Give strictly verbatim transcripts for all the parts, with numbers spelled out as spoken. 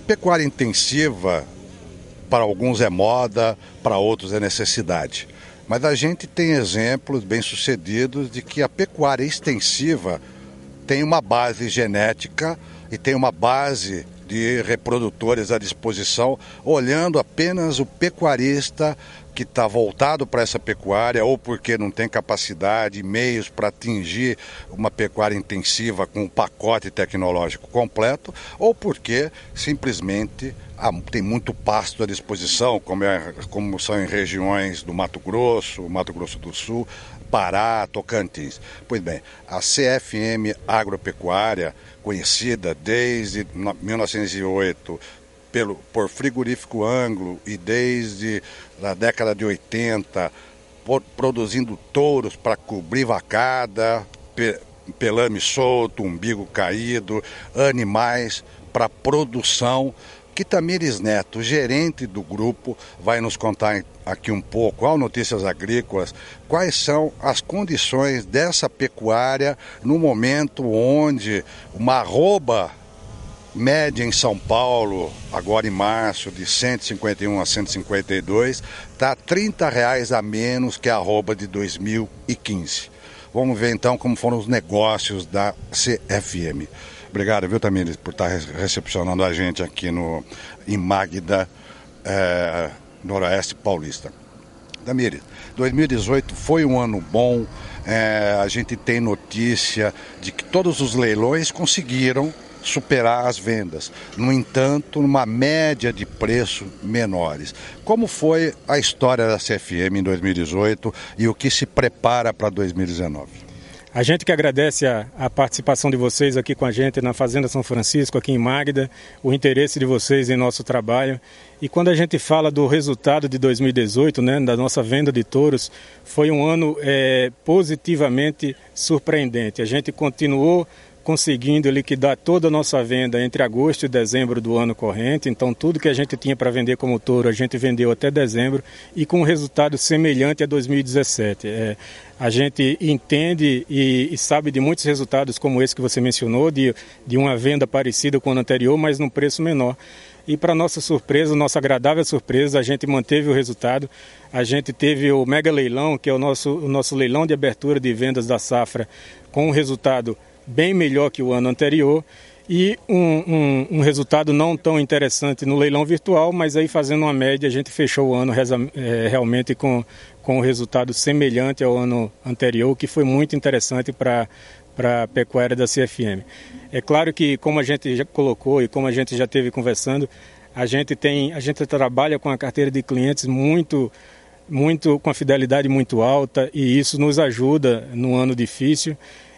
pecuária intensiva, para alguns é moda, para outros é necessidade. Mas a gente tem exemplos bem-sucedidos de que a pecuária extensiva tem uma base genética e tem uma base de reprodutores à disposição, olhando apenas o pecuarista que está voltado para essa pecuária, ou porque não tem capacidade, meios para atingir uma pecuária intensiva com um pacote tecnológico completo, ou porque simplesmente ah, tem muito pasto à disposição, como, é, como são em regiões do Mato Grosso, Mato Grosso do Sul, Pará, Tocantins. Pois bem, a C F M Agropecuária, conhecida desde mil novecentos e oito pelo, por Frigorífico Anglo e desde a década de oitenta, por, produzindo touros para cobrir vacada, pe, pelame solto, umbigo caído, animais para produção. Tamires Neto, gerente do grupo, vai nos contar aqui um pouco, ao Notícias Agrícolas, quais são as condições dessa pecuária no momento onde uma arroba média em São Paulo, agora em março, de cento e cinquenta e um a cento e cinquenta e dois, está trinta reais a menos que a arroba de dois mil e quinze. Vamos ver então como foram os negócios da C F M. Obrigado, viu, Tamires, por estar recepcionando a gente aqui no, em Magda, é, Noroeste Paulista. Tamires, dois mil e dezoito foi um ano bom, é, a gente tem notícia de que todos os leilões conseguiram superar as vendas, no entanto, numa média de preço menores. Como foi a história da C F M em dois mil e dezoito e o que se prepara para dois mil e dezenove? A gente que agradece a, a participação de vocês aqui com a gente na Fazenda São Francisco, aqui em Magda, o interesse de vocês em nosso trabalho. E quando a gente fala do resultado de dois mil e dezoito, né, da nossa venda de touros, foi um ano é, positivamente surpreendente. A gente continuou conseguindo liquidar toda a nossa venda entre agosto e dezembro do ano corrente. Então, tudo que a gente tinha para vender como touro, a gente vendeu até dezembro e com um resultado semelhante a dois mil e dezessete. É, a gente entende e, e sabe de muitos resultados como esse que você mencionou, de, de uma venda parecida com o ano anterior, mas num preço menor. E para nossa surpresa, nossa agradável surpresa, a gente manteve o resultado. A gente teve o mega leilão, que é o nosso, o nosso leilão de abertura de vendas da safra, com um resultado bem melhor que o ano anterior e um, um, um resultado não tão interessante no leilão virtual, mas aí fazendo uma média a gente fechou o ano reza, é, realmente com, com um resultado semelhante ao ano anterior, que foi muito interessante para para a pecuária da C F M. É claro que, como a gente já colocou e como a gente já esteve conversando, a gente tem, a gente trabalha com a carteira de clientes muito, muito com a fidelidade muito alta e isso nos ajuda num ano difícil.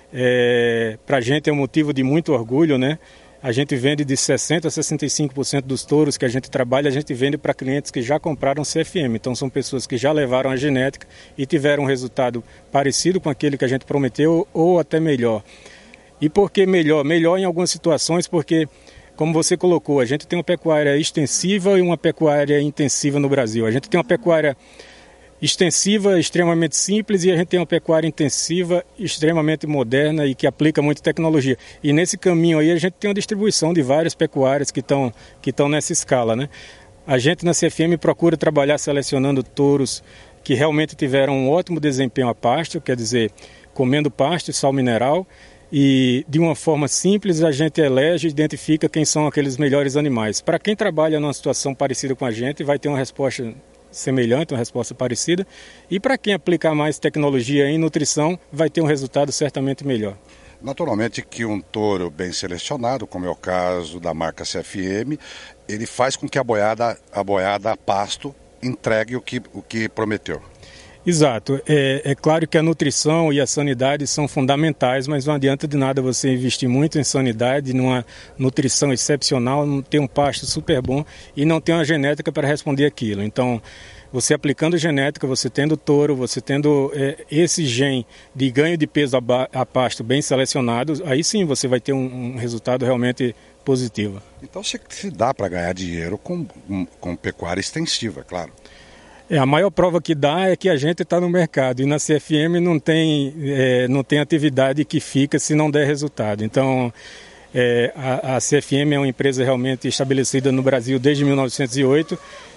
É, para a gente é um motivo de muito orgulho, né? A gente vende de sessenta por cento a sessenta e cinco por cento dos touros que a gente trabalha, a gente vende para clientes que já compraram C F M. Então são pessoas que já levaram a genética e tiveram um resultado parecido com aquele que a gente prometeu ou até melhor. E por que melhor? Melhor em algumas situações porque, como você colocou, a gente tem uma pecuária extensiva e uma pecuária intensiva no Brasil. A gente tem uma pecuária extensiva, extremamente simples, e a gente tem uma pecuária intensiva, extremamente moderna e que aplica muita tecnologia. E nesse caminho aí a gente tem uma distribuição de várias pecuárias que estão que estão nessa escala, né? A gente na C F M procura trabalhar selecionando touros que realmente tiveram um ótimo desempenho a pasto, quer dizer, comendo pasto e sal mineral, e de uma forma simples a gente elege e identifica quem são aqueles melhores animais. Para quem trabalha numa situação parecida com a gente, vai ter uma resposta semelhante, uma resposta parecida, e para quem aplicar mais tecnologia em nutrição, vai ter um resultado certamente melhor. Naturalmente que um touro bem selecionado, como é o caso da marca C F M, ele faz com que a boiada, a boiada a pasto entregue o que, o que prometeu. Exato. É, é claro que a nutrição e a sanidade são fundamentais, mas não adianta de nada você investir muito em sanidade, numa nutrição excepcional, ter um pasto super bom e não ter uma genética para responder aquilo. Então, você aplicando genética, você tendo touro, você tendo é, esse gene de ganho de peso a, a pasto bem selecionado, aí sim você vai ter um, um resultado realmente positivo. Então, se, se dá para ganhar dinheiro com, com, com pecuária extensiva, claro. É, a maior prova que dá é que a gente está no mercado e na C F M não tem, é, não tem atividade que fica se não der resultado. Então, É, a, a C F M é uma empresa realmente estabelecida no Brasil desde mil novecentos e oito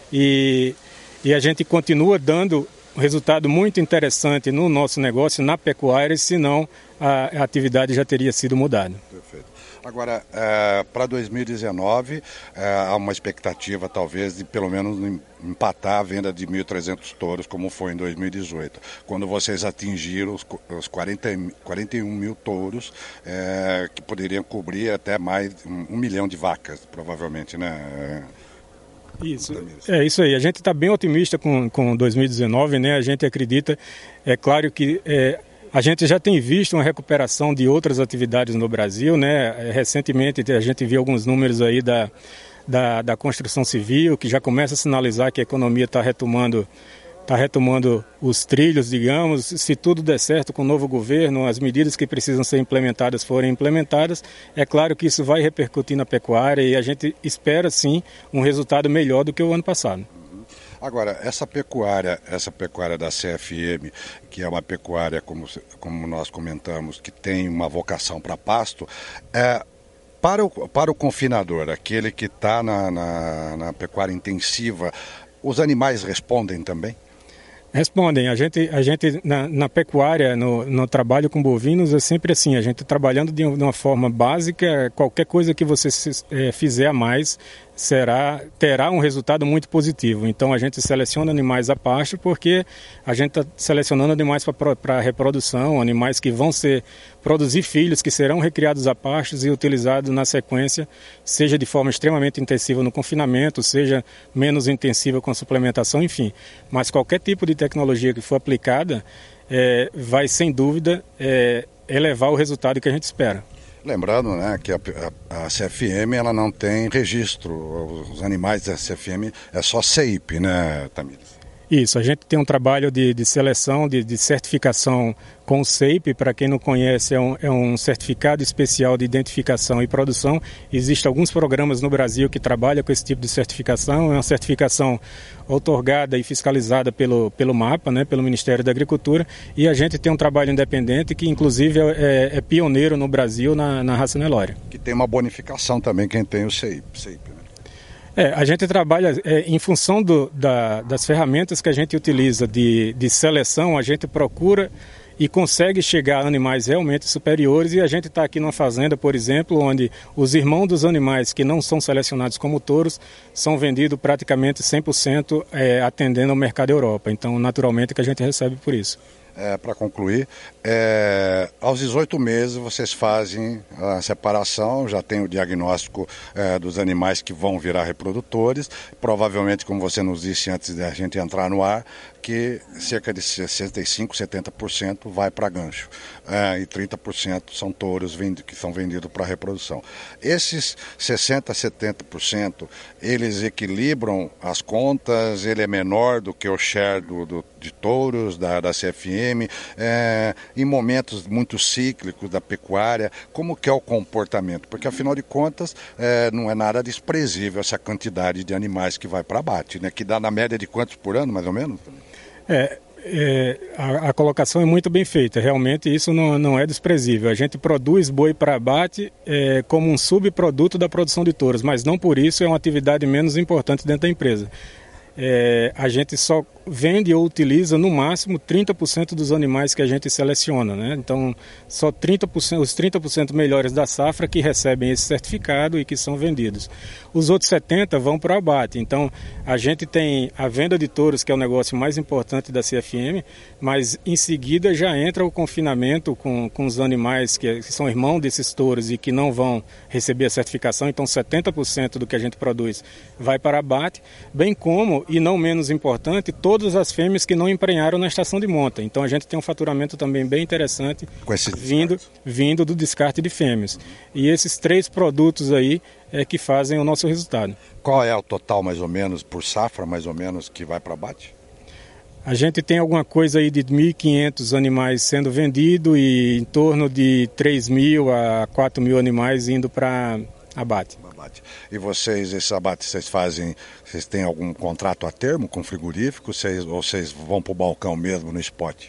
e, e a gente continua dando um resultado muito interessante no nosso negócio, na pecuária, senão a, a atividade já teria sido mudada. Perfeito. Agora, é, para dois mil e dezenove, é, há uma expectativa talvez de pelo menos empatar a venda de mil e trezentos touros, como foi em dois mil e dezoito, quando vocês atingiram os, os quarenta, quarenta e um mil touros, é, que poderiam cobrir até mais um, um milhão de vacas, provavelmente, né? Isso, é isso aí. A gente está bem otimista com, com dois mil e dezenove, né? A gente acredita, é claro que é, a gente já tem visto uma recuperação de outras atividades no Brasil, né? Recentemente a gente viu alguns números aí da, da, da construção civil, que já começa a sinalizar que a economia está retomando, tá retomando os trilhos, digamos. Se tudo der certo com o novo governo, as medidas que precisam ser implementadas forem implementadas, é claro que isso vai repercutir na pecuária e a gente espera sim um resultado melhor do que o ano passado. Agora, essa pecuária, essa pecuária da C F M, que é uma pecuária, como, como nós comentamos, que tem uma vocação para pasto, é, para, o, para o confinador, aquele que está na, na, na pecuária intensiva, os animais respondem também? Respondem. A gente, a gente na, na pecuária, no, no trabalho com bovinos, é sempre assim, a gente trabalhando de uma forma básica, qualquer coisa que você é, fizer a mais, será, terá um resultado muito positivo. Então a gente seleciona animais a pasto porque a gente está selecionando animais para reprodução, animais que vão ser, produzir filhos que serão recriados a pastos e utilizados na sequência, seja de forma extremamente intensiva no confinamento, seja menos intensiva com a suplementação, enfim. Mas qualquer tipo de tecnologia que for aplicada é, vai sem dúvida é, elevar o resultado que a gente espera. Lembrando, né, que a, a, a C F M ela não tem registro, os animais da C F M é só C I P, né, Tamires? Isso, a gente tem um trabalho de, de seleção, de, de certificação com o C I P, para quem não conhece, é um, é um certificado especial de identificação e produção. Existem alguns programas no Brasil que trabalham com esse tipo de certificação, é uma certificação outorgada e fiscalizada pelo, pelo MAPA, né, pelo Ministério da Agricultura, e a gente tem um trabalho independente que inclusive é, é pioneiro no Brasil na, na raça Nelore. Que tem uma bonificação também quem tem o C I P, C I P, né? É, a gente trabalha é, em função do, da, das ferramentas que a gente utiliza de, de seleção, a gente procura e consegue chegar a animais realmente superiores, e a gente está aqui numa fazenda, por exemplo, onde os irmãos dos animais que não são selecionados como touros são vendidos praticamente cem por cento é, atendendo ao mercado Europa. Então, naturalmente, que a gente recebe por isso. É, para concluir, é, aos dezoito meses vocês fazem a separação, já tem o diagnóstico é, dos animais que vão virar reprodutores, provavelmente, como você nos disse antes da gente entrar no ar, que cerca de sessenta e cinco, setenta por cento vai para gancho, é, e trinta por cento são touros que são vendidos para reprodução. Esses sessenta, setenta por cento, eles equilibram as contas, ele é menor do que o share do, do, de touros da, da C F M, é, em momentos muito cíclicos da pecuária, como que é o comportamento? Porque, afinal de contas, é, não é nada desprezível essa quantidade de animais que vai para abate, né? Que dá na média de quantos por ano, mais ou menos? É, é a, a colocação é muito bem feita, realmente isso não, não é desprezível. A gente produz boi para abate é, como um subproduto da produção de touros, mas não por isso é uma atividade menos importante dentro da empresa. É, a gente só vende ou utiliza no máximo trinta por cento dos animais que a gente seleciona, né? Então, só trinta por cento, os trinta por cento melhores da safra que recebem esse certificado e que são vendidos. Os outros setenta por cento vão para o abate. Então, a gente tem a venda de touros, que é o negócio mais importante da C F M, mas em seguida já entra o confinamento com, com os animais que, que são irmãos desses touros e que não vão receber a certificação. Então, setenta por cento do que a gente produz vai para abate, bem como, e não menos importante, todas as fêmeas que não emprenharam na estação de monta. Então a gente tem um faturamento também bem interessante vindo, vindo do descarte de fêmeas. E esses três produtos aí é que fazem o nosso resultado. Qual é o total, mais ou menos, por safra, mais ou menos, que vai para abate? A gente tem alguma coisa aí de mil e quinhentos animais sendo vendido e em torno de três mil a quatro mil animais indo para abate. E vocês, esses abates, vocês fazem, vocês têm algum contrato a termo com frigorífico, vocês, ou vocês vão para o balcão mesmo, no spot?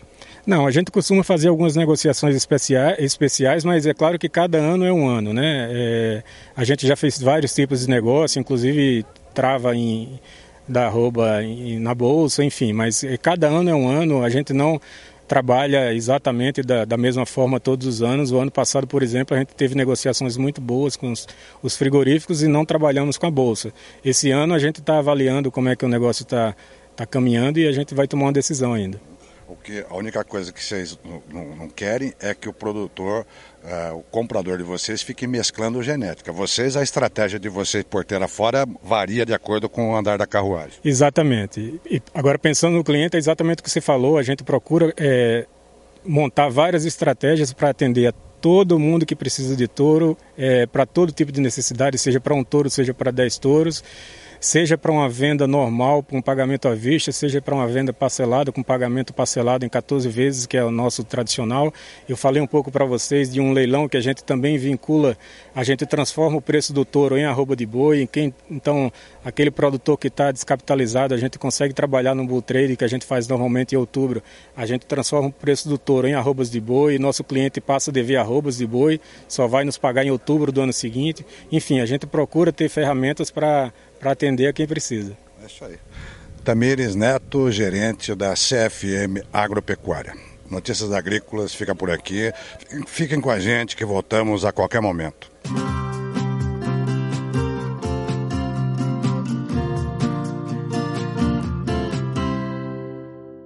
Não, a gente costuma fazer algumas negociações especiais, especiais, mas é claro que cada ano é um ano, né? É, a gente já fez vários tipos de negócio, inclusive trava em, da arroba em, na bolsa, enfim, mas cada ano é um ano, a gente não trabalha exatamente da, da mesma forma todos os anos. O ano passado, por exemplo, a gente teve negociações muito boas com os, os frigoríficos e não trabalhamos com a bolsa. Esse ano a gente está avaliando como é que o negócio está tá caminhando e a gente vai tomar uma decisão ainda. O que, a única coisa que vocês não, não, não querem é que o produtor, uh, o comprador de vocês, fique mesclando genética. Vocês, a estratégia de vocês, porteira fora, varia de acordo com o andar da carruagem. Exatamente. E agora, pensando no cliente, é exatamente o que você falou. A gente procura é, montar várias estratégias para atender a todo mundo que precisa de touro, é, para todo tipo de necessidade, seja para um touro, seja para dez touros. Seja para uma venda normal, com pagamento à vista, seja para uma venda parcelada, com pagamento parcelado em quatorze vezes, que é o nosso tradicional. Eu falei um pouco para vocês de um leilão que a gente também vincula, a gente transforma o preço do touro em arroba de boi, em quem, então aquele produtor que está descapitalizado, a gente consegue trabalhar no bull trade, que a gente faz normalmente em outubro, a gente transforma o preço do touro em arrobas de boi, e nosso cliente passa a dever arrobas de boi, só vai nos pagar em outubro do ano seguinte. Enfim, a gente procura ter ferramentas para para atender a quem precisa. É isso aí. Tamires Neto, gerente da C F M Agropecuária. Notícias Agrícolas fica por aqui. Fiquem com a gente que voltamos a qualquer momento.